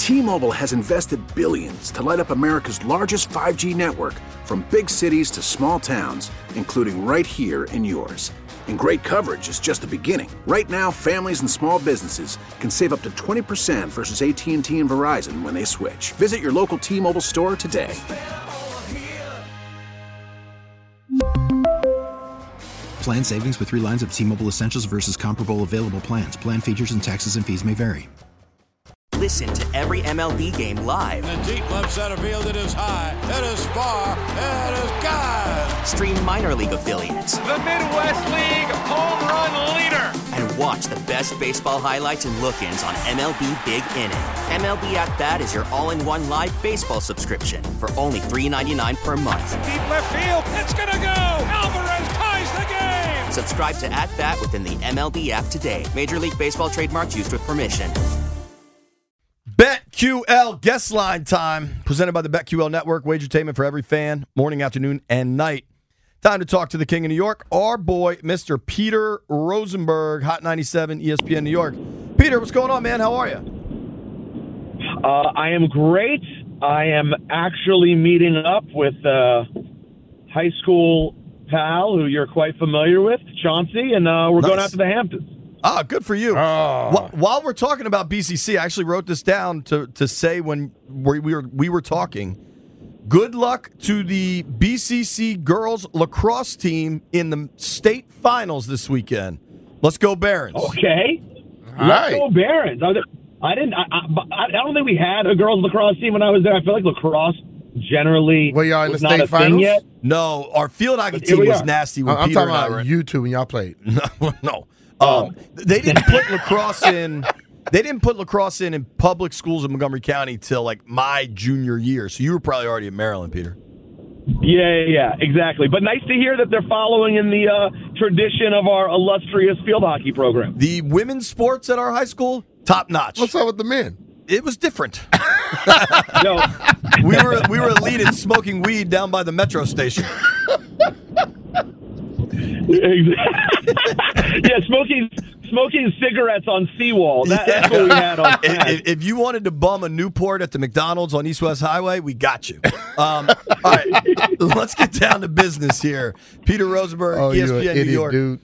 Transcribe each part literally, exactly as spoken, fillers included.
T-Mobile has invested billions to light up America's largest five G network, from big cities to small towns, including right here in yours. And great coverage is just the beginning. Right now, families and small businesses can save up to twenty percent versus A T and T and Verizon when they switch. Visit your local T-Mobile store today. Plan savings with three lines of T-Mobile Essentials versus comparable available plans. Plan features and taxes and fees may vary. Listen to every M L B game live. In the deep left center field, it is high, it is far, it is gone. Stream minor league affiliates. The Midwest League home run leader. And watch the best baseball highlights and look-ins on M L B Big Inning. M L B At Bat is your all-in-one live baseball subscription for only three dollars and ninety-nine cents per month. Deep left field, it's gonna go. Alvarez ties the game. Subscribe to At Bat within the M L B app today. Major League Baseball trademarks used with permission. BetQL guest line time, presented by the BetQL Network, wagertainment for every fan, morning, afternoon, and night. Time to talk to the King of New York, our boy, Mister Peter Rosenberg, Hot ninety-seven, E S P N New York. Peter, what's going on, man? How are you? Uh, I am great. I am actually meeting up with a high school pal who you're quite familiar with, Chauncey, and uh, we're nice. going out to the Hamptons. Ah, good for you. Oh. While we're talking about B C C, I actually wrote this down to, to say when we were we were talking. Good luck to the B C C girls lacrosse team in the state finals this weekend. Let's go Barons. Okay. All Let's right. go Barons. I didn't. I, I, I don't think we had a girls lacrosse team when I was there. I feel like lacrosse generally Well, y'all in the was not state a thing finals? yet. No, our field hockey But here team we was are. nasty when I'm Peter talking and I about were. you two when y'all played. No, no. Um, they didn't put lacrosse in. They didn't put lacrosse in in public schools in Montgomery County till like my junior year. So you were probably already at Maryland, Peter. Yeah, yeah, yeah, exactly. But nice to hear that they're following in the uh, tradition of our illustrious field hockey program. The women's sports at our high school, top notch. What's up with the men? It was different. No, we were we were elite in smoking weed down by the metro station. yeah, smoking smoking cigarettes on seawall. That, that's what we had on. If, if you wanted to bum a Newport at the McDonald's on East West Highway, we got you. Um, all right, let's get down to business here. Peter Rosenberg, Oh, E S you P an N New idiot, York. dude.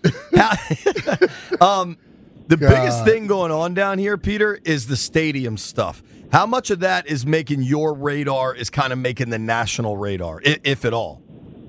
um, the God. biggest thing going on down here, Peter, is the stadium stuff. How much of that is making your radar, is kind of making the national radar, if, if at all?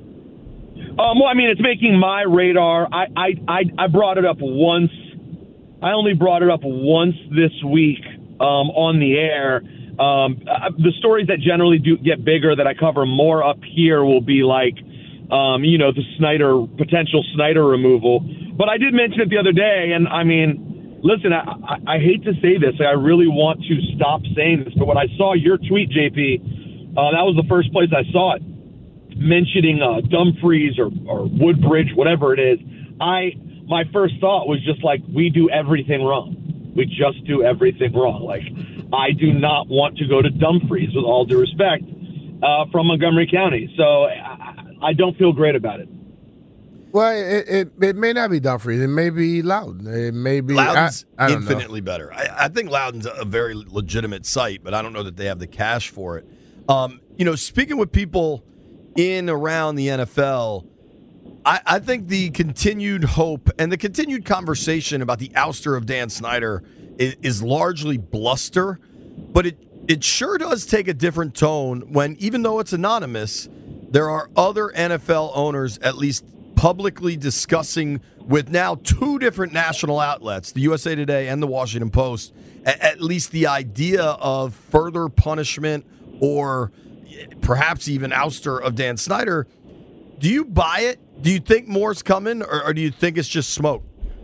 Um, well, I mean, it's making my radar. I, I, I, I brought it up once. I only brought it up once this week um, on the air. Um, uh, the stories that generally do get bigger that I cover more up here will be like, um, you know, the Snyder, potential Snyder removal. But I did mention it the other day, and I mean, listen, I, I, I hate to say this. I really want to stop saying this, but when I saw your tweet, J P, uh, that was the first place I saw it, mentioning uh, Dumfries or, or Woodbridge, whatever it is. I my first thought was just like, we do everything wrong. We just do everything wrong. Like, I do not want to go to Dumfries, with all due respect, uh, from Montgomery County. So I, I don't feel great about it. Well, it, it it may not be Dumfries. It may be Loudon. It may be Loudon's I, I don't infinitely know. better. I, I think Loudon's a very legitimate site, but I don't know that they have the cash for it. Um, you know, speaking with people in around the N F L, I, I think the continued hope and the continued conversation about the ouster of Dan Snyder is, is largely bluster, but it, it sure does take a different tone when, even though it's anonymous, there are other N F L owners at least publicly discussing with now two different national outlets, the U S A Today and the Washington Post, at, at least the idea of further punishment or perhaps even ouster of Dan Snyder. Do you buy it? Do you think more's coming, or, or do you think it's just smoke?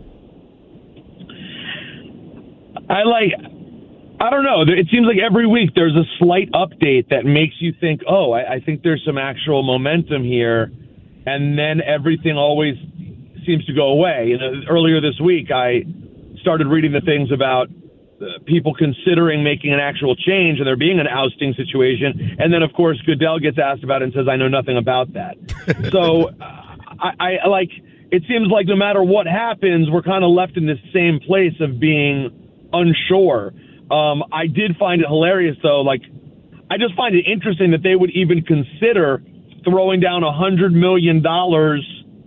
I like, I don't know. It seems like every week there's a slight update that makes you think, oh, I, I think there's some actual momentum here. And then everything always seems to go away. You know, earlier this week, I started reading the things about uh, people considering making an actual change and there being an ousting situation. And then, of course, Goodell gets asked about it and says, I know nothing about that. so uh, I, I like, it seems like no matter what happens, we're kind of left in this same place of being unsure. Um, I did find it hilarious, though. Like, I just find it interesting that they would even consider throwing down one hundred million dollars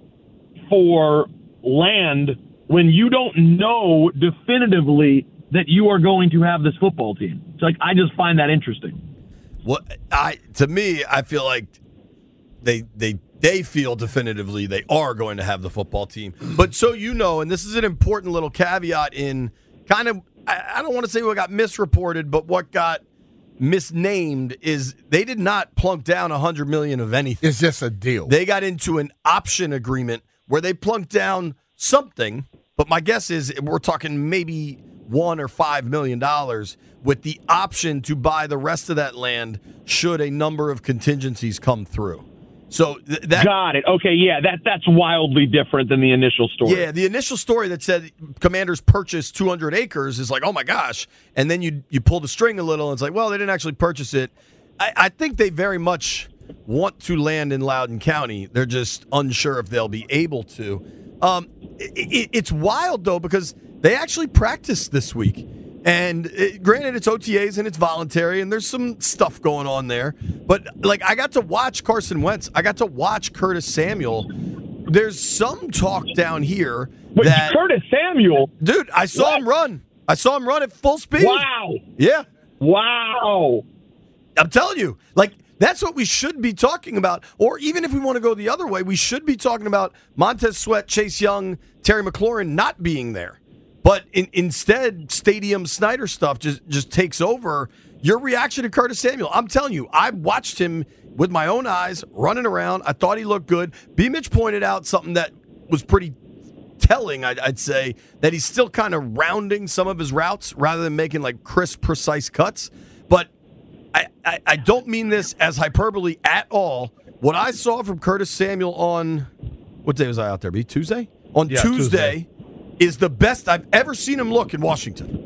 for land when you don't know definitively that you are going to have this football team. It's like, I just find that interesting. Well, I to me, I feel like they they they feel definitively they are going to have the football team. But so you know, and this is an important little caveat in kind of, I, I don't want to say what got misreported, but what got misnamed is they did not plunk down one hundred million dollars of anything. It's just a deal. They got into an option agreement where they plunked down something, but my guess is we're talking maybe one or five million dollars with the option to buy the rest of that land should a number of contingencies come through. So th- that got it. Okay, yeah, that that's wildly different than the initial story. Yeah, the initial story that said Commanders purchased two hundred acres is like, oh my gosh, and then you you pull the string a little, and it's like, well, they didn't actually purchase it. I, I think they very much want to land in Loudoun County. They're just unsure if they'll be able to. Um, it, it, it's wild though because they actually practiced this week. And it, granted, it's O T As and it's voluntary, and there's some stuff going on there. But, like, I got to watch Carson Wentz. I got to watch Curtis Samuel. There's some talk down here Wait, that Curtis Samuel? Dude, I saw What? him run. I saw him run at full speed. Wow. Yeah. Wow. I'm telling you, like, that's what we should be talking about. Or even if we want to go the other way, we should be talking about Montez Sweat, Chase Young, Terry McLaurin not being there. But in, instead, Stadium Snyder stuff just, just takes over. Your reaction to Curtis Samuel, I'm telling you, I watched him with my own eyes running around. I thought he looked good. B. Mitch pointed out something that was pretty telling, I'd, I'd say, that he's still kind of rounding some of his routes rather than making like crisp, precise cuts. But I, I, I don't mean this as hyperbole at all. What I saw from Curtis Samuel on, what day was I out there, B? Tuesday? On Yeah, Tuesday. Tuesday. Is the best I've ever seen him look in Washington.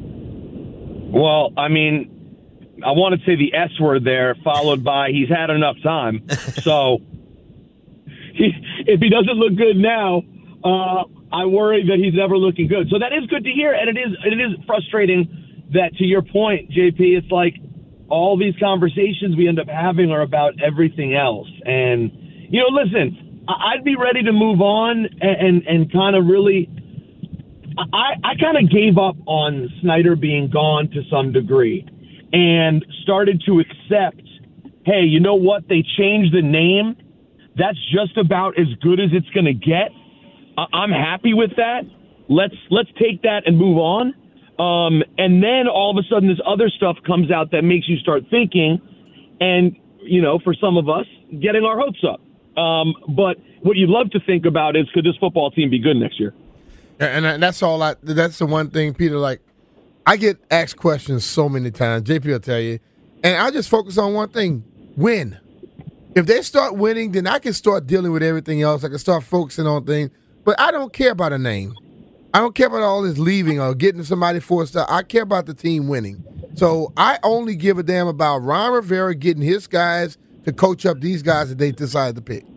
Well, I mean, I want to say the S word there, followed by he's had enough time. So he, if he doesn't look good now, uh, I worry that he's never looking good. So that is good to hear, and it is it is frustrating that, to your point, J P, it's like all these conversations we end up having are about everything else. And, you know, listen, I'd be ready to move on and, and, and kind of really – I, I kind of gave up on Snyder being gone to some degree and started to accept, hey, you know what? They changed the name. That's just about as good as it's going to get. I, I'm happy with that. Let's let's take that and move on. Um, and then all of a sudden this other stuff comes out that makes you start thinking and, you know, for some of us, getting our hopes up. Um, but what you'd love to think about is, could this football team be good next year? And that's all I, that's the one thing, Peter, like, I get asked questions so many times. J P will tell you. And I just focus on one thing, win. If they start winning, then I can start dealing with everything else. I can start focusing on things. But I don't care about a name. I don't care about all this leaving or getting somebody forced out. I care about the team winning. So I only give a damn about Ron Rivera getting his guys to coach up these guys that they decide to pick.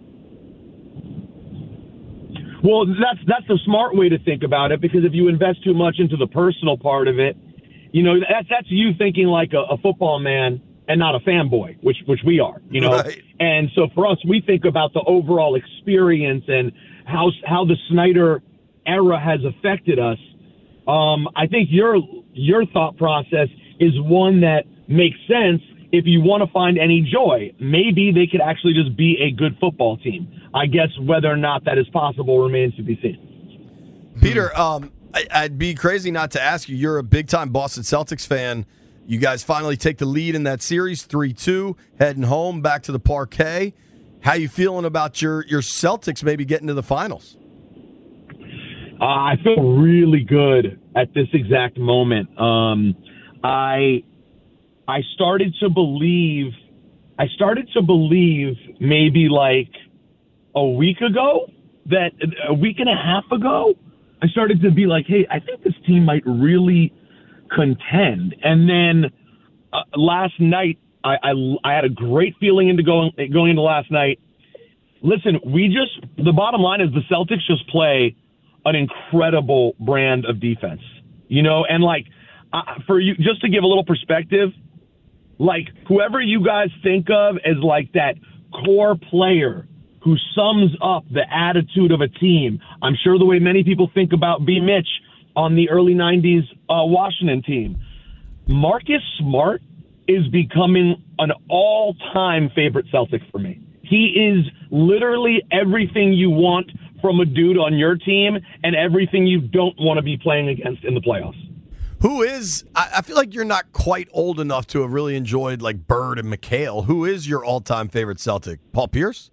Well, that's that's the smart way to think about it, because if you invest too much into the personal part of it, you know, that's that's you thinking like a, a football man and not a fanboy, which which we are, you know. Right. And so for us, we think about the overall experience and how how the Snyder era has affected us. Um, I think your your thought process is one that makes sense. If you want to find any joy, maybe they could actually just be a good football team. I guess whether or not that is possible remains to be seen. Peter, um, I, I'd be crazy not to ask you. You're a big-time Boston Celtics fan. You guys finally take the lead in that series, three two, heading home, back to the parquet. How you feeling about your, your Celtics maybe getting to the finals? Uh, I feel really good at this exact moment. Um, I... I started to believe, I started to believe maybe like a week ago, that a week and a half ago, I started to be like, hey, I think this team might really contend. And then uh, last night, I, I, I had a great feeling into going, going into last night. Listen, we just, the bottom line is the Celtics just play an incredible brand of defense, you know, and like, uh, for you, just to give a little perspective, like whoever you guys think of as like that core player who sums up the attitude of a team, I'm sure the way many people think about B. Mitch on the early nineties uh, Washington team, Marcus Smart is becoming an all-time favorite Celtic for me. He is literally everything you want from a dude on your team and everything you don't want to be playing against in the playoffs. Who is, I, I feel like you're not quite old enough to have really enjoyed like Bird and McHale. Who is your all-time favorite Celtic? Paul Pierce?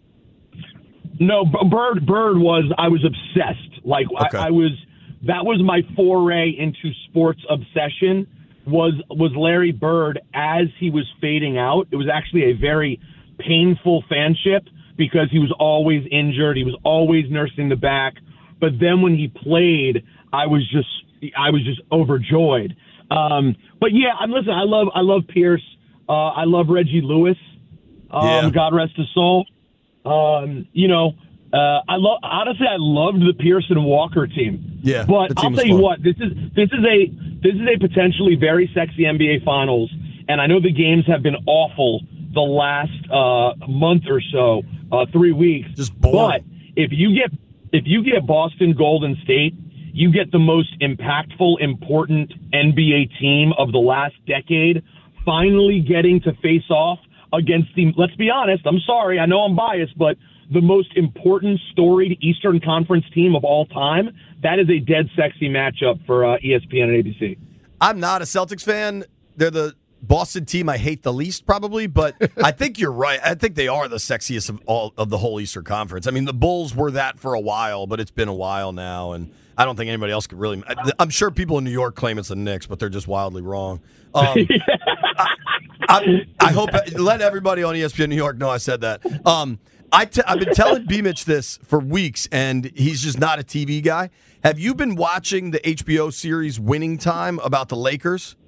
No, Bird Bird was, I was obsessed. Like Okay. I, I was, that was my foray into sports obsession was, was Larry Bird as he was fading out. It was actually a very painful fanship because he was always injured. He was always nursing the back. But then when he played, I was just, I was just overjoyed. Um, but yeah, I'm listen. I love, I love Pierce. Uh, I love Reggie Lewis. Um, Yeah. God rest his soul. Um, you know, uh, I love. Honestly, I loved the Pearson Walker team. Yeah, but the I'll team was tell you fun. what. This is this is a this is a potentially very sexy N B A Finals, and I know the games have been awful the last uh, month or so, uh, three weeks. Just boring. But if you get if you get Boston Golden State, you get the most impactful, important N B A team of the last decade finally getting to face off against the, let's be honest, I'm sorry, I know I'm biased, but the most important storied Eastern Conference team of all time. That is a dead sexy matchup for uh, E S P N and A B C. I'm not a Celtics fan. They're the Boston team I hate the least, probably, but I think you're right. I think they are the sexiest of all of the whole Eastern Conference. I mean, the Bulls were that for a while, but it's been a while now, and I don't think anybody else could really. I'm sure people in New York claim it's the Knicks, but they're just wildly wrong. Um, I, I, I hope let everybody on E S P N New York know I said that. Um, I t- I've been telling B. Mitch this for weeks, and he's just not a T V guy. Have you been watching the H B O series Winning Time about the Lakers?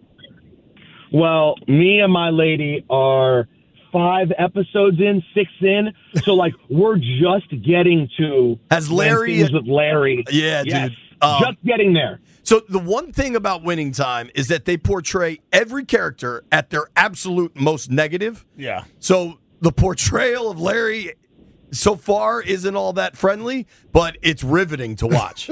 Well, me and my lady are five episodes in, six in, so like we're just getting to Has Larry when things with Larry? Yeah, yes, dude. Um, just getting there. So the one thing about Winning Time is that they portray every character at their absolute most negative. Yeah. So the portrayal of Larry so far isn't all that friendly, but it's riveting to watch.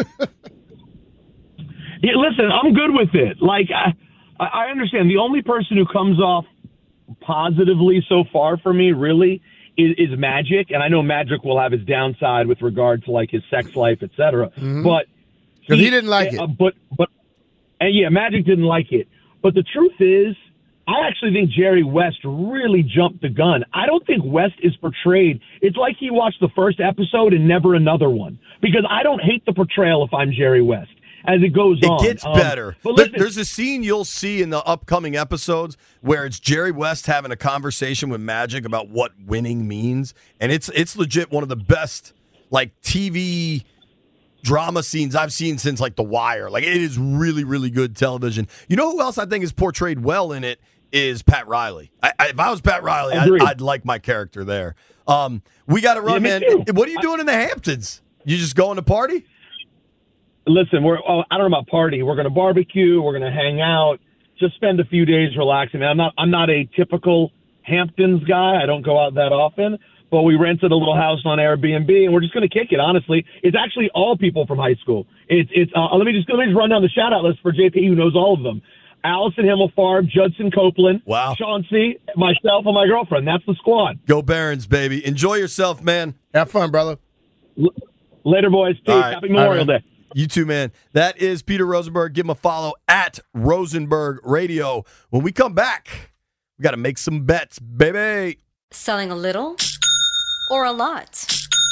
Yeah, listen, I'm good with it. Like I, I understand the only person who comes off positively so far for me really is, is Magic, and I know Magic will have his downside with regard to like his sex life, et cetera. Mm-hmm. But Because he didn't like it. Uh, but but and yeah, Magic didn't like it. But the truth is, I actually think Jerry West really jumped the gun. I don't think West is portrayed. It's like he watched the first episode and never another one. Because I don't hate the portrayal if I'm Jerry West as it goes It on. gets Um, better. but There- listen, There's a scene you'll see in the upcoming episodes where it's Jerry West having a conversation with Magic about what winning means, and it's it's legit one of the best like T V drama scenes I've seen since like The Wire. Like it is really really good television. You know who else I think is portrayed well in it is Pat Riley. I, I, if I was Pat Riley, I'd, Agreed. I'd like my character there. Um, we got to run, Yeah, me man. too. What are you doing in the Hamptons? You just going to party? listen, we're oh, I don't know about party. We're going to barbecue. We're going to hang out. Just spend a few days relaxing. I'm not I'm not a typical Hamptons guy. I don't go out that often. But we rented a little house on Airbnb, and we're just going to kick it. Honestly, it's actually all people from high school. It's it's. Uh, let me just let me just run down the shout out list for J P, who knows all of them. Allison Himmelfarb, Judson Copeland, Wow. Chauncey, myself, and my girlfriend. That's the squad. Go Barons, baby. Enjoy yourself, man. Have fun, brother. L- Later, boys. Peace. All right. Happy Memorial All right. Day. You too, man. That is Peter Rosenberg. Give him a follow at Rosenberg Radio. When we come back, we got to make some bets, baby. Selling a little or a lot?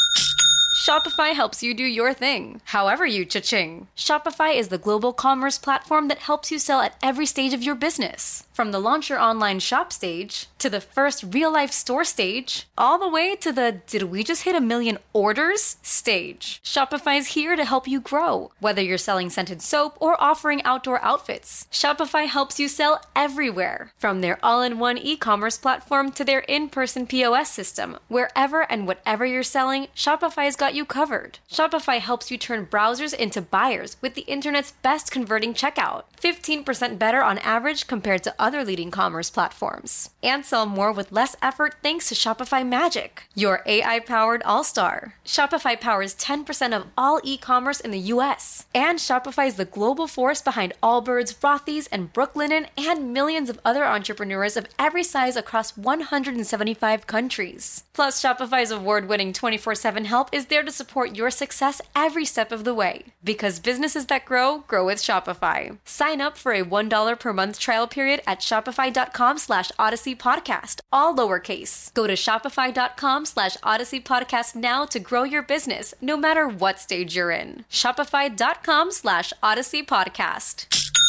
Shopify helps you do your thing, however you cha-ching. Shopify is the global commerce platform that helps you sell at every stage of your business. From the launch your online shop stage, to the first real-life store stage, all the way to the did we just hit a million orders stage. Shopify is here to help you grow. Whether you're selling scented soap or offering outdoor outfits, Shopify helps you sell everywhere. From their all-in-one e-commerce platform to their in-person P O S system, wherever and whatever you're selling, Shopify's got got you covered. Shopify helps you turn browsers into buyers with the internet's best converting checkout. fifteen percent better on average compared to other leading commerce platforms. And sell more with less effort thanks to Shopify Magic, your A I-powered all-star. Shopify powers ten percent of all e-commerce in the U S. And Shopify is the global force behind Allbirds, Rothy's, and Brooklinen, and millions of other entrepreneurs of every size across one hundred seventy-five countries. Plus, Shopify's award-winning twenty-four seven help is there to support your success every step of the way. Because businesses that grow, grow with Shopify. Sign up for a one dollar per month trial period at shopify.com slash Odyssey Podcast, all lowercase. Go to shopify.com slash Odyssey Podcast now to grow your business, no matter what stage you're in. Shopify.com slash Odyssey Podcast.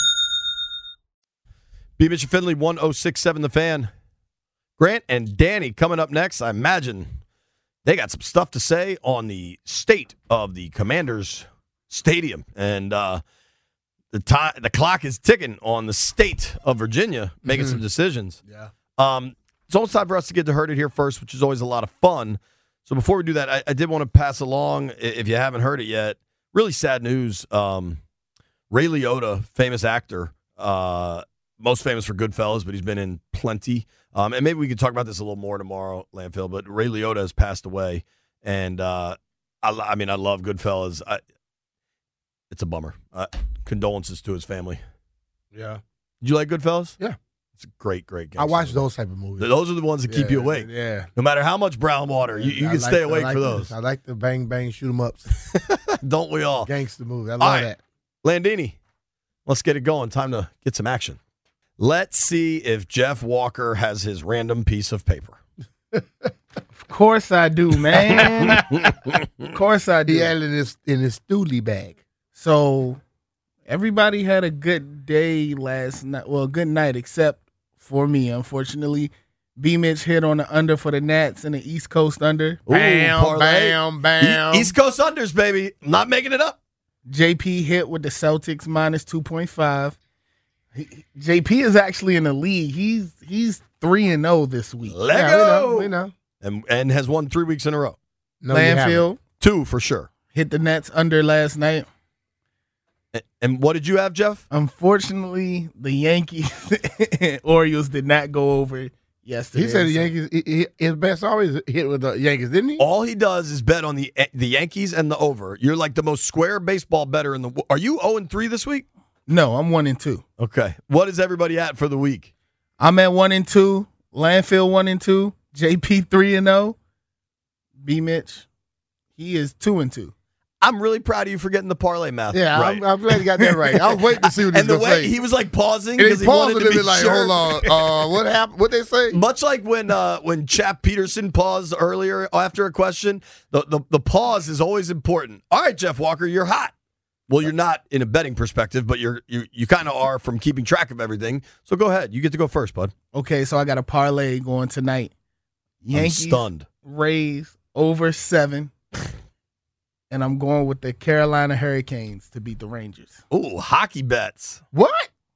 B. Mitch and Finley, one oh six point seven The Fan. Grant and Danny coming up next. I imagine they got some stuff to say on the state of the Commanders Stadium. And uh, the time, the clock is ticking on the state of Virginia, making mm-hmm. some decisions. Yeah. Um, it's almost time for us to get to Heard It Here first, which is always a lot of fun. So before we do that, I, I did want to pass along, if you haven't heard it yet, really sad news. Um, Ray Liotta, famous actor, uh, most famous for Goodfellas, but he's been in plenty. Um, and maybe we could talk about this a little more tomorrow, Landfill, but Ray Liotta has passed away. And, uh, I, I mean, I love Goodfellas. I, it's a bummer. Uh, condolences to his family. Yeah. Did you like Goodfellas? Yeah. It's a great, great game. I watch those type of movies. Those are the ones that yeah, keep you awake. Yeah. No matter how much brown water, you, you can like, stay awake like for the, those. I like the bang, bang, shoot 'em ups. Don't we all? Gangster movie. I love right. that. Landini, let's get it going. Time to get some action. Let's see if Jeff Walker has his random piece of paper. Of course I do, man. Of course I do. He had it in his, in his stoolie bag. So everybody had a good day last night. Well, good night, except for me, unfortunately. B-Mitch hit on the under for the Nats and the East Coast under. Ooh, bam, parlay. bam, bam. E- East Coast unders, baby. I'm not making it up. J P hit with the Celtics minus two point five. He, J P is actually in the league. He's he's three and zero this week. Let yeah, go. We know, we know. And and has won three weeks in a row. No, Landfill two for sure. Hit the Nets under last night. And, and what did you have, Jeff? Unfortunately, the Yankees and Orioles did not go over yesterday. He said the Yankees. He, he, his best always hit with the Yankees, didn't he? All he does is bet on the the Yankees and the over. You're like the most square baseball bettor in the. Are you zero and three this week? No, I'm one and two. Okay. What is everybody at for the week? I'm at one and two. Landfill one and two. J P three and zero. B Mitch, he is two and two. I'm really proud of you for getting the parlay math. Yeah, right. I'm, I'm glad you got that right. I was waiting to see what he and was the going to way say. he was like pausing And because he he paused wanted a to be little bit like, sure. hold on, uh, what happened? What they say? Much like when uh, when Chap Peterson paused earlier after a question, the, the the pause is always important. All right, Jeff Walker, you're hot. Well, you're not in a betting perspective, but you're you you kind of are from keeping track of everything. So go ahead, you get to go first, bud. Okay, so I got a parlay going tonight. Yankees, I'm stunned. Rays over seven. And I'm going with the Carolina Hurricanes to beat the Rangers. Ooh, hockey bets. What?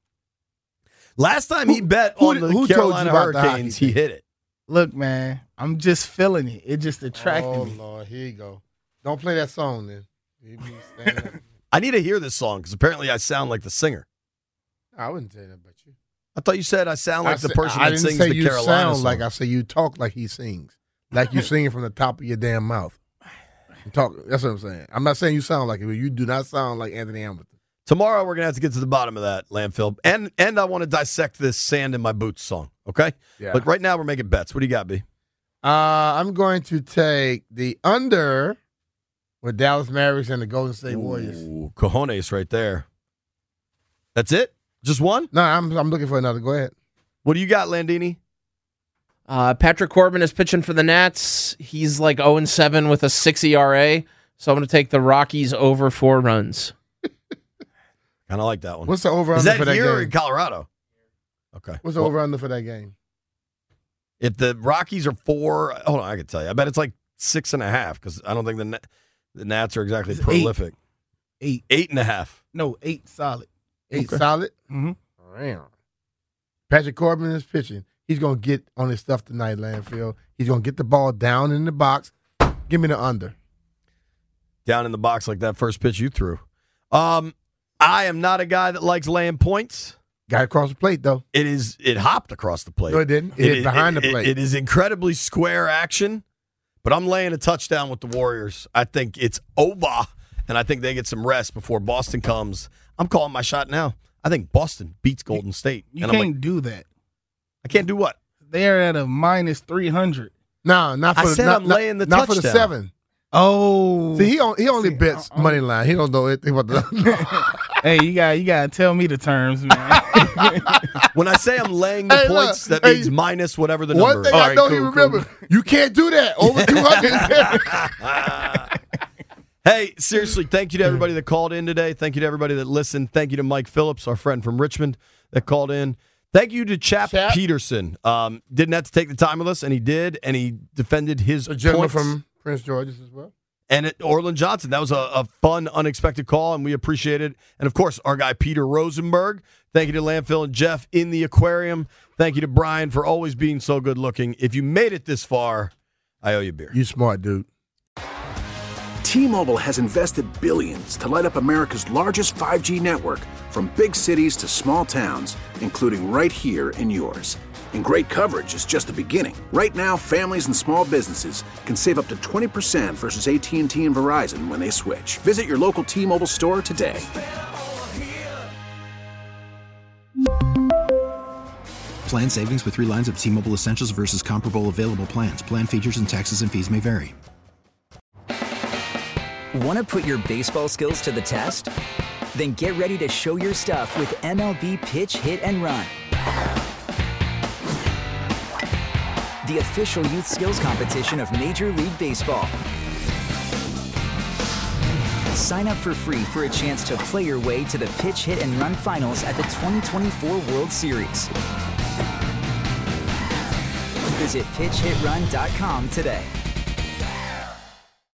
Last time Who- he bet who- on the who told Carolina you about the Hurricanes, hockey he thing? hit it. Look, man, I'm just feeling it. It just attracted Oh, me. Lord, here you go. Don't play that song then. You be standing up. I need to hear this song because apparently I sound like the singer. I wouldn't say that about you. I thought you said I sound like I the said- person I that didn't sings say the you Carolina sound song. like I say you talk like he sings, like you singing from the top of your damn mouth. You talk. That's what I'm saying. I'm not saying you sound like it, but you do not sound like Anthony Hamilton. Tomorrow we're gonna have to get to the bottom of that, Landfill, and and I want to dissect this "Sand in My Boots" song. Okay, Yeah. but right now we're making bets. What do you got, B? Uh, I'm going to take the under with Dallas Mavericks and the Golden State Warriors. Ooh, cojones right there. That's it? Just one? No, I'm I'm looking for another. Go ahead. What do you got, Landini? Uh, Patrick Corbin is pitching for the Nats. He's like oh and seven with a six E R A. So I'm going to take the Rockies over four runs. Kind of like that one. What's the over Is under that for that here game? or in Colorado? Okay. What's the Well, over under for that game? If the Rockies are four, hold on, I can tell you. I bet it's like six and a half because I don't think the Na- the Nats are exactly It's prolific. Eight. Eight and a half. No, eight solid. Eight Okay. solid. Mm-hmm. Damn. Patrick Corbin is pitching. He's gonna get on his stuff tonight, Landfill. He's gonna get the ball down in the box. Give me the under. down in the box like that first pitch you threw. Um, I am not a guy that likes laying points. Got across the plate, though. It is. It hopped across the plate. No, it didn't. It, it hit behind it, the plate. It, it is incredibly square action, but I'm laying a touchdown with the Warriors. I think it's over, and I think they get some rest before Boston comes. I'm calling my shot now. I think Boston beats Golden State. You and can't I'm like, do that. I can't do what? They're at a minus three hundred. No, not for I the, said not, I'm laying the not touchdown. for the seven. Oh, See, he only, he only See, bets uh-uh. money line. He don't know anything about the. Hey, you got you got to tell me the terms, man. When I say I'm laying the Hey, points, look, that hey, means minus whatever the One number thing is. I All right, know cool, he remember, cool. you can't do that over two hundred. Hey, seriously, thank you to everybody that called in today. Thank you to everybody that listened. Thank you to Mike Phillips, our friend from Richmond, that called in. Thank you to Chap, Chap. Peterson. Um, didn't have to take the time with us, and he did, and he defended his A gentleman points. from Prince George's as well. And at Orland Johnson, that was a, a fun, unexpected call, and we appreciate it. And, of course, our guy Peter Rosenberg. Thank you to Landfill and Jeff in the aquarium. Thank you to Brian for always being so good-looking. If you made it this far, I owe you a beer. You smart, dude. T-Mobile has invested billions to light up America's largest five G network, from big cities to small towns, including right here in yours. And great coverage is just the beginning. Right now, families and small businesses can save up to twenty percent versus A T and T and Verizon when they switch. Visit your local T-Mobile store today. Plan savings with three lines of T-Mobile Essentials versus comparable available plans. Plan features and taxes and fees may vary. Want to put your baseball skills to the test? Then get ready to show your stuff with M L B Pitch, Hit, and Run. The official youth skills competition of Major League Baseball. Sign up for free for a chance to play your way to the Pitch, Hit, and Run finals at the twenty twenty-four World Series. Visit pitch hit run dot com today.